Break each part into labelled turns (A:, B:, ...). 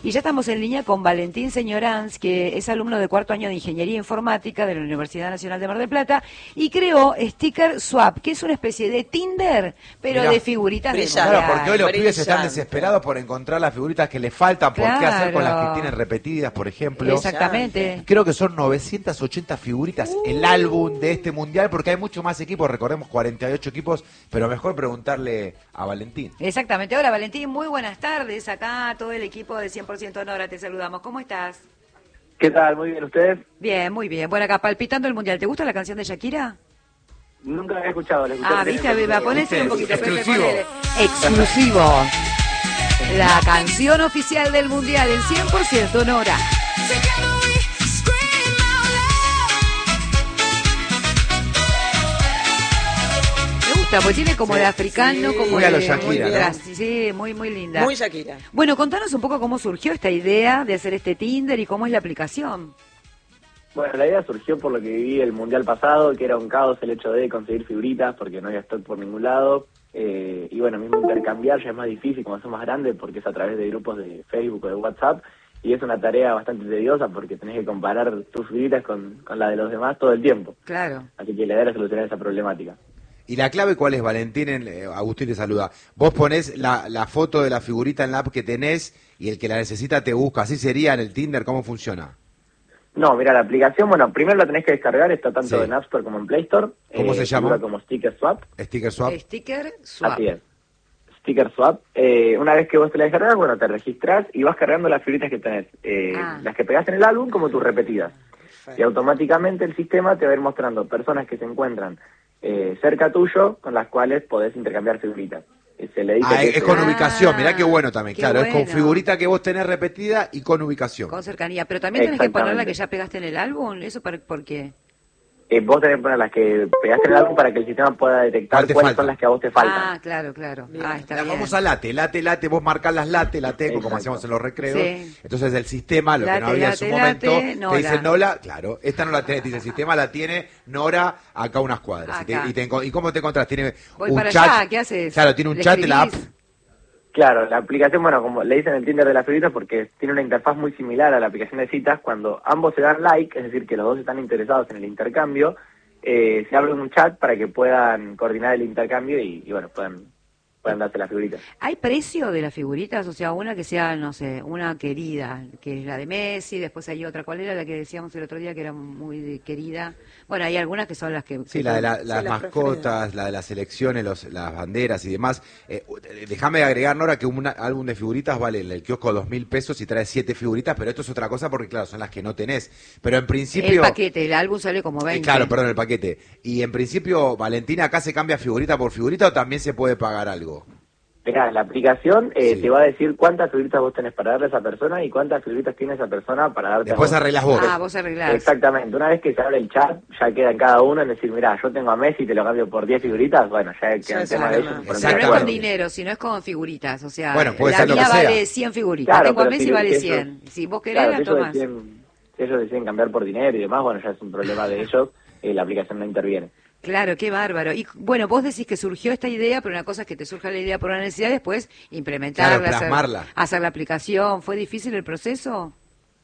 A: Y ya estamos en línea con Valentín Señoranz, que es alumno de cuarto año de Ingeniería Informática de la Universidad Nacional de Mar del Plata y creó Sticker Swap, que es una especie de Tinder, pero
B: Mirá,
A: de figuritas del
B: claro,
A: mundial.
B: porque hoy los pibes están desesperados por encontrar las figuritas que les faltan, por qué hacer con las que tienen repetidas, por ejemplo.
A: Exactamente.
B: Creo que son 980 figuritas el álbum de este mundial, porque hay mucho más equipos, recordemos 48 equipos, pero mejor preguntarle a Valentín.
A: Exactamente. Hola Valentín, muy buenas tardes. Acá todo el equipo de 100% Nora, te saludamos. ¿Cómo estás?
C: ¿Qué tal? Muy bien, ¿ustedes?
A: Bien, muy bien. Bueno, acá palpitando el mundial. ¿Te gusta la canción de Shakira?
C: Nunca la había escuchado.
A: Viste, me ponés un poquito.
B: Exclusivo.
A: Exclusivo. La canción oficial del mundial en 100% Nora. Porque tiene como de africano, como
B: muy
A: de...
B: a lo Shakira, ¿no?
A: Sí, muy linda.
D: Muy Shakira.
A: Bueno, contanos un poco cómo surgió esta idea de hacer este Tinder y cómo es la aplicación.
C: Bueno, la idea surgió por lo que viví el mundial pasado, que era un caos el hecho de conseguir figuritas, porque no había stock por ningún lado. Y bueno, mismo intercambiar ya es más difícil cuando son más grandes, porque es a través de grupos de Facebook o de WhatsApp. Y es una tarea bastante tediosa porque tenés que comparar tus figuritas con la de los demás todo el tiempo.
A: Claro.
C: Así que la idea era solucionar esa problemática.
B: ¿Y la clave cuál es, Valentín? Agustín te saluda. Vos ponés la foto de la figurita en la app que tenés y el que la necesita te busca. ¿Así sería en el Tinder? ¿Cómo funciona?
C: No, mira, la aplicación, bueno, primero la tenés que descargar, está tanto en App Store como en Play Store.
B: ¿Cómo se llama?
C: Como Sticker Swap.
B: Sticker Swap.
A: Sticker Swap.
C: Así es. Sticker Swap. Una vez que vos te la descargas, bueno, te registrás y vas cargando las figuritas que tenés. Las que pegás en el álbum como tus repetidas. Y automáticamente el sistema te va a ir mostrando personas que se encuentran cerca tuyo con las cuales podés intercambiar figuritas. Se le dice
B: es con ubicación, mirá qué bueno también, claro,
A: bueno.
B: es con figurita que vos tenés repetida y con ubicación.
A: Con cercanía, pero también tenés que poner la que ya pegaste en el álbum, ¿eso por qué?
C: Vos tenés que poner las que pegaste en el álbum para que el sistema pueda detectar cuáles son las que a vos te faltan.
A: Ah, claro. Está bien.
B: Vamos a late, vos marcás las late, como hacíamos en los recreos. Sí. Entonces el sistema, lo que no había en su momento, te dice Nora, claro, esta no la tenés, dice el sistema la tiene Nora acá a unas cuadras. ¿Y cómo te encontrás? Tiene
A: un para chat. Allá, ¿qué haces?
B: Claro, tiene un chat en la app.
C: Claro, la aplicación, bueno, como le dicen el Tinder de las figuritas, porque tiene una interfaz muy similar a la aplicación de citas, cuando ambos se dan like, es decir, que los dos están interesados en el intercambio, se abre un chat para que puedan coordinar el intercambio y bueno, puedan darse las figuritas.
A: ¿Hay precio de las figuritas? O sea, una que sea, no sé, una querida, que es la de Messi, después hay otra, ¿cuál era la que decíamos el otro día que era muy querida? Bueno, hay algunas que son las que...
B: Sí, la de las mascotas, la de las selecciones, las banderas y demás. Déjame agregar, Nora, que un álbum de figuritas vale el kiosco 2.000 pesos y trae 7 figuritas, pero esto es otra cosa porque, claro, son las que no tenés. Pero en principio...
A: El paquete, el álbum sale como 20.
B: Claro, perdón, el paquete. Y en principio, Valentina, ¿acá se cambia figurita por figurita o también se puede pagar algo?
C: Mirá, la aplicación te va a decir cuántas figuritas vos tenés para darle a esa persona y cuántas figuritas tiene esa persona para darte
B: Después
C: a vos.
B: arreglás vos.
A: Vos arreglás.
C: Exactamente. Una vez que se abre el chat, ya queda en cada uno en decir, mirá, yo tengo a Messi y te lo cambio por 10 figuritas. Bueno, ya queda el tema de ellos.
A: Pero no es con dinero, sino es con figuritas. O sea,
B: bueno, puede
A: la
B: ser lo
A: mía
B: que sea.
A: vale 100 figuritas.
C: Claro,
A: tengo a Messi
C: si
A: vale 100. Si vos querés, la tomás.
C: Si ellos deciden cambiar por dinero y demás, bueno, ya es un problema de ellos. La aplicación no interviene.
A: Claro, qué bárbaro. Y bueno, vos decís que surgió esta idea, pero una cosa es que te surja la idea por una necesidad, después implementarla,
B: claro, plasmarla.
A: Hacer la aplicación. ¿Fue difícil el proceso?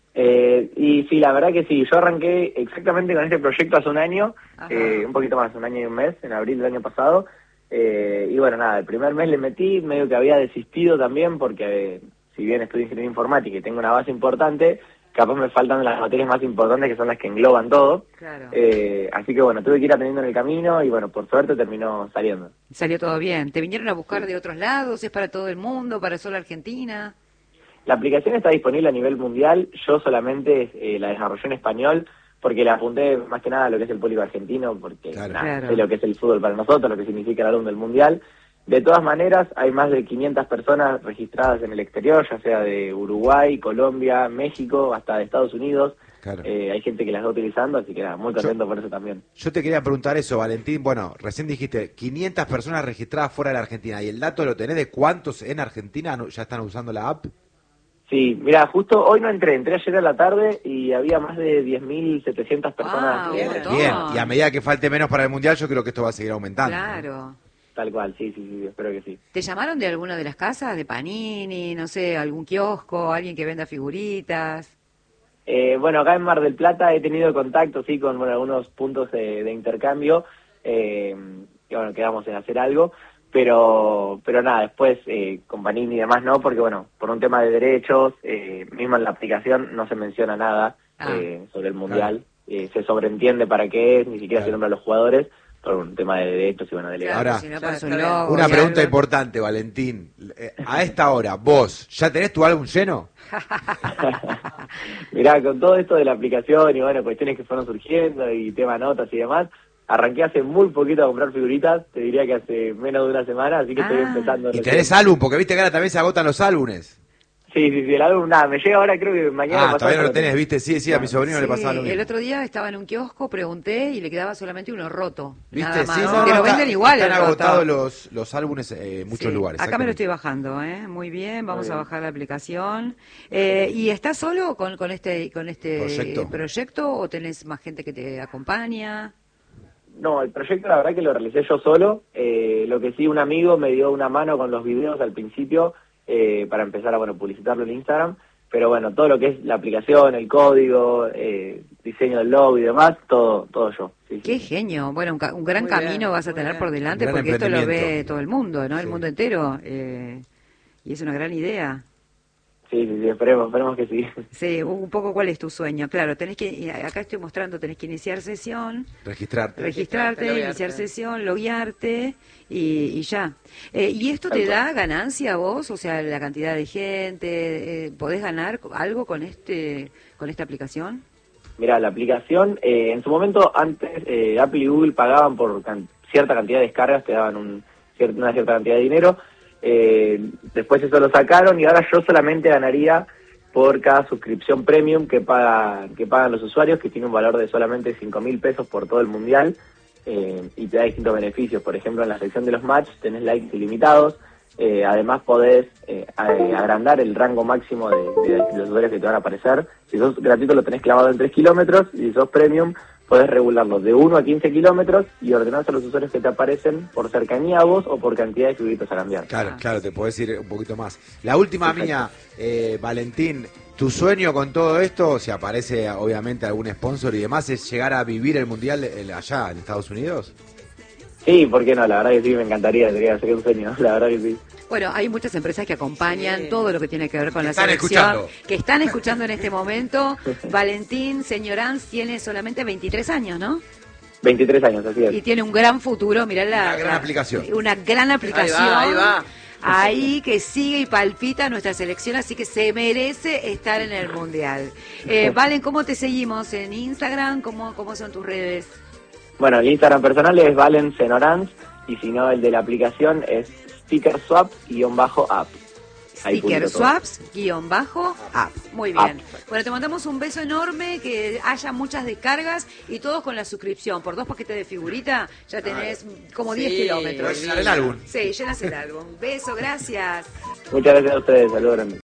C: Y sí, la verdad que sí. Yo arranqué exactamente con este proyecto hace un año, un poquito más, un año y un mes, en abril del año pasado. Y bueno, nada, el primer mes le metí, medio que había desistido también, porque si bien estudio ingeniería informática y tengo una base importante, capaz me faltan las materias más importantes que son las que engloban todo.
A: Claro.
C: Así que bueno, tuve que ir aprendiendo en el camino y bueno, por suerte terminó saliendo.
A: Salió todo bien. ¿Te vinieron a buscar de otros lados? ¿Es para todo el mundo? ¿Para solo Argentina?
C: La aplicación está disponible a nivel mundial. Yo solamente la desarrollé en español porque la apunté más que nada a lo que es el público argentino, porque sé lo que es el fútbol para nosotros, lo que significa el álbum del mundial. De todas maneras, hay más de 500 personas registradas en el exterior, ya sea de Uruguay, Colombia, México, hasta de Estados Unidos. Claro. Hay gente que las está utilizando, así que nada, muy contento por eso también.
B: Yo te quería preguntar eso, Valentín. Bueno, recién dijiste 500 personas registradas fuera de la Argentina. ¿Y el dato lo tenés de cuántos en Argentina ya están usando la app?
C: Sí, mira, justo hoy no entré ayer a la tarde y había más de 10.700 personas.
B: Bien, y a medida que falte menos para el Mundial, yo creo que esto va a seguir aumentando.
A: Claro.
C: Tal cual, sí, espero que sí.
A: ¿Te llamaron de alguna de las casas, de Panini, no sé, algún kiosco, alguien que venda figuritas?
C: Bueno, acá en Mar del Plata he tenido contacto, sí, con algunos puntos de intercambio, y bueno, quedamos en hacer algo, pero nada, después con Panini y demás no, porque bueno, por un tema de derechos, mismo en la aplicación no se menciona nada sobre el Mundial, se sobreentiende para qué es, ni siquiera se nombra a los jugadores, por un tema de derechos y bueno, de legal.
B: Ahora, una pregunta importante, Valentín. A esta hora, vos, ¿ya tenés tu álbum lleno?
C: Mirá, con todo esto de la aplicación y bueno, cuestiones que fueron surgiendo y tema notas y demás, arranqué hace muy poquito a comprar figuritas, te diría que hace menos de una semana, así que estoy empezando.
B: ¿Y tenés álbum? Porque viste que ahora también se agotan los álbumes.
C: Sí, el álbum, nada, me llega ahora, creo que mañana.
B: Todavía no lo tenés, viste, sí, a mi sobrino le pasaba lo mismo.
A: El otro día estaba en un kiosco, pregunté y le quedaba solamente uno roto.
B: ¿Viste?
A: Nada más.
B: Sí,
A: que lo venden igual.
B: Están agotados los álbumes en muchos lugares.
A: Acá me lo estoy bajando, muy bien, vamos a bajar la aplicación. ¿Y estás solo con este proyecto o tenés más gente que te acompaña?
C: No, el proyecto la verdad que lo realicé yo solo. Lo que sí, un amigo me dio una mano con los videos al principio, para empezar a publicitarlo en Instagram, pero bueno, todo lo que es la aplicación, el código, diseño del logo y demás, todo yo. Sí,
A: Qué genio, bueno, un gran camino vas a tener por delante, porque esto lo ve todo el mundo, ¿no? El mundo entero, y es una gran idea.
C: Sí, esperemos que sí.
A: Sí, un poco cuál es tu sueño. Claro, tenés que, acá estoy mostrando, tenés que iniciar sesión. Registrarte, iniciar sesión, loguearte y ya. ¿Y esto te da ganancia a vos? O sea, la cantidad de gente, ¿podés ganar algo con esta aplicación?
C: Mira, la aplicación, en su momento antes Apple y Google pagaban por cierta cantidad de descargas, te daban una cierta cantidad de dinero. Después eso lo sacaron y ahora yo solamente ganaría por cada suscripción premium que pagan los usuarios, que tiene un valor de solamente 5.000 pesos por todo el mundial, y te da distintos beneficios. Por ejemplo, en la sección de los match tenés likes ilimitados, además podés agrandar el rango máximo de los usuarios que te van a aparecer. Si sos gratuito lo tenés clavado en 3 kilómetros, y si sos premium podés regularlo de 1 a 15 kilómetros y ordenás a los usuarios que te aparecen por cercanía a vos o por cantidad de figuritas a cambiar.
B: Claro, te podés ir un poquito más. La última mía, Valentín, ¿tu sueño con todo esto, si aparece obviamente algún sponsor y demás, es llegar a vivir el Mundial allá en Estados Unidos?
C: Sí, ¿por qué no? La verdad que sí, me encantaría, sería un sueño, la verdad que sí.
A: Bueno, hay muchas empresas que acompañan todo lo que tiene que ver con la selección, que están escuchando en este momento. Valentín Señoranz tiene solamente 23 años, ¿no?
C: 23 años, así es.
A: Y tiene un gran futuro, mirá
B: una gran aplicación.
A: Una gran aplicación.
D: Ahí va.
A: Ahí que sigue y palpita nuestra selección, así que se merece estar en el Mundial. Valen, ¿cómo te seguimos en Instagram? ¿Cómo son tus redes?
C: Bueno, el Instagram personal es Valen Señoranz, y si no, el de la aplicación es StickerSwap_app.
A: StickerSwaps_app. Muy bien. Bueno, te mandamos un beso enorme, que haya muchas descargas y todos con la suscripción. Por 2 paquetes de figurita ya tenés como 10 kilómetros.
B: Llenar el álbum.
A: Sí, llenas el álbum. Beso, gracias.
C: Muchas gracias a ustedes, saludos grandes.